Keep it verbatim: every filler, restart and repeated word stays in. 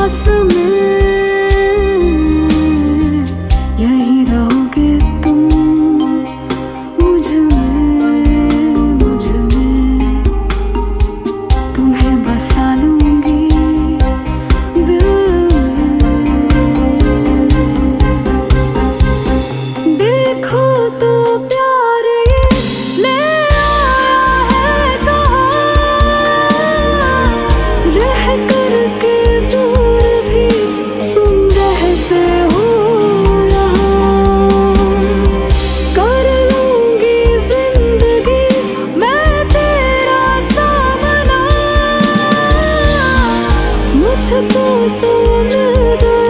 पास में यही रहोगे तुम, मुझ में मुझ में तुम्हें बसा लूंगी दिल में। देखो तो प्यार ये ले आया है कहाँ, रह कर के दूर भी तुम रहते हो यहाँ। कर लूंगी जिंदगी मैं तेरा सामना, मुझको तो मिल गया